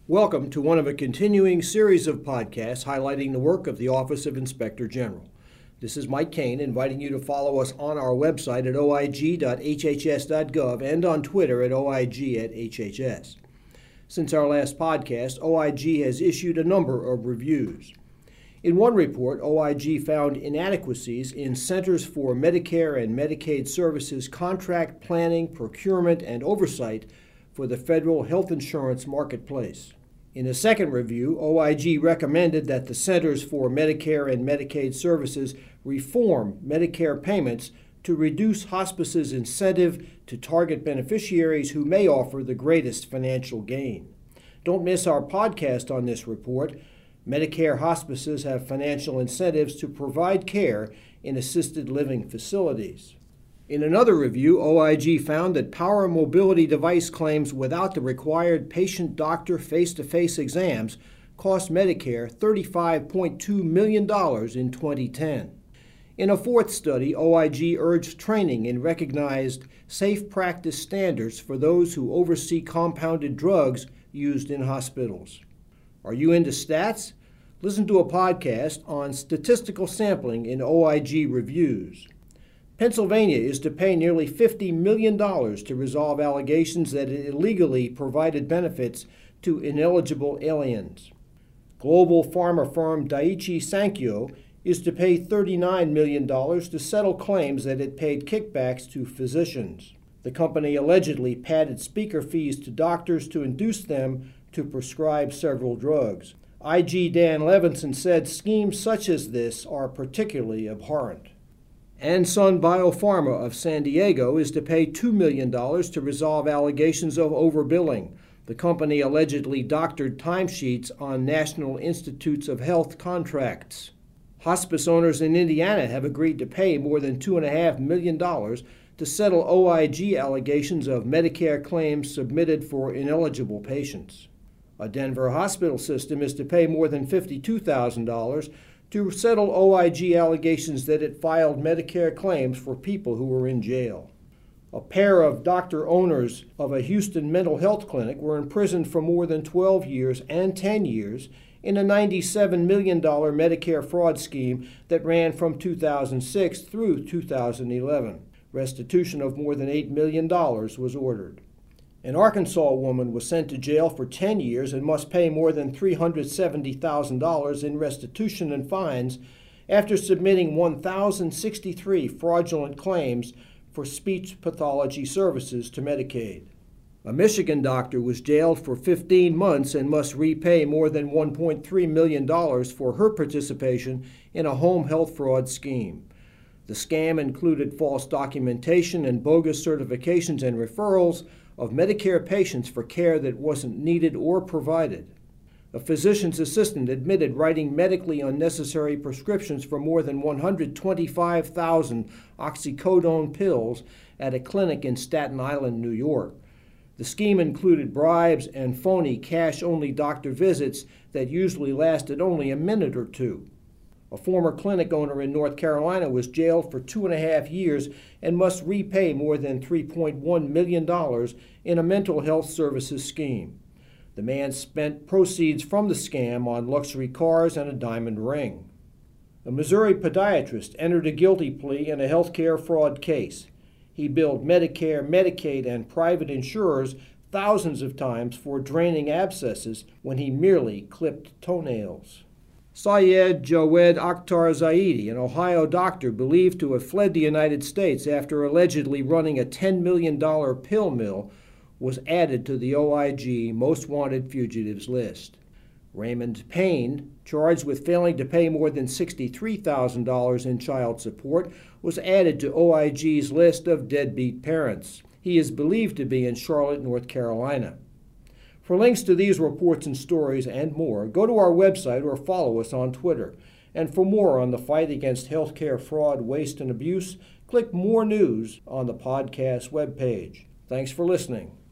Welcome to one of a continuing series of podcasts highlighting the work of the Office of Inspector General. This is Mike Kane inviting you to follow us on our website at oig.hhs.gov and on Twitter at oig@hhs. Since our last podcast, OIG has issued a number of reviews. In one report, OIG found inadequacies in Centers for Medicare and Medicaid Services contract planning, procurement, and oversight for the federal health insurance marketplace. In a second review, OIG recommended that the Centers for Medicare and Medicaid Services reform Medicare payments to reduce hospice's incentive to target beneficiaries who may offer the greatest financial gain. Don't miss our podcast on this report. Medicare hospices have financial incentives to provide care in assisted living facilities. In another review, OIG found that power mobility device claims without the required patient-doctor face-to-face exams cost Medicare $35.2 million in 2010. In a fourth study, OIG urged training in recognized safe practice standards for those who oversee compounded drugs used in hospitals. Are you into stats? Listen to a podcast on statistical sampling in OIG reviews. Pennsylvania is to pay nearly $50 million to resolve allegations that it illegally provided benefits to ineligible aliens. Global pharma firm Daiichi Sankyo is to pay $39 million to settle claims that it paid kickbacks to physicians. The company allegedly padded speaker fees to doctors to induce them to prescribe several drugs. IG Dan Levinson said schemes such as this are particularly abhorrent. Ansun Biopharma of San Diego is to pay $2 million to resolve allegations of overbilling. The company allegedly doctored timesheets on National Institutes of Health contracts. Hospice owners in Indiana have agreed to pay more than $2.5 million to settle OIG allegations of Medicare claims submitted for ineligible patients. A Denver hospital system is to pay more than $52,000 to settle OIG allegations that it filed Medicare claims for people who were in jail. A pair of doctor owners of a Houston mental health clinic were imprisoned for more than 12 years and 10 years in a $97 million Medicare fraud scheme that ran from 2006 through 2011. Restitution of more than $8 million was ordered. An Arkansas woman was sent to jail for 10 years and must pay more than $370,000 in restitution and fines after submitting 1,063 fraudulent claims for speech pathology services to Medicaid. A Michigan doctor was jailed for 15 months and must repay more than $1.3 million for her participation in a home health fraud scheme. The scam included false documentation and bogus certifications and referrals of Medicare patients for care that wasn't needed or provided. A physician's assistant admitted writing medically unnecessary prescriptions for more than 125,000 oxycodone pills at a clinic in Staten Island, New York. The scheme included bribes and phony cash-only doctor visits that usually lasted only a minute or two. A former clinic owner in North Carolina was jailed for 2.5 years and must repay more than $3.1 million in a mental health services scheme. The man spent proceeds from the scam on luxury cars and a diamond ring. A Missouri podiatrist entered a guilty plea in a healthcare fraud case. He billed Medicare, Medicaid, and private insurers thousands of times for draining abscesses when he merely clipped toenails. Syed Jawed Akhtar Zaidi, an Ohio doctor believed to have fled the United States after allegedly running a $10 million pill mill, was added to the OIG Most Wanted Fugitives list. Raymond Payne, charged with failing to pay more than $63,000 in child support, was added to OIG's list of deadbeat parents. He is believed to be in Charlotte, North Carolina. For links to these reports and stories and more, go to our website or follow us on Twitter. And for more on the fight against healthcare fraud, waste, and abuse, click More News on the podcast webpage. Thanks for listening.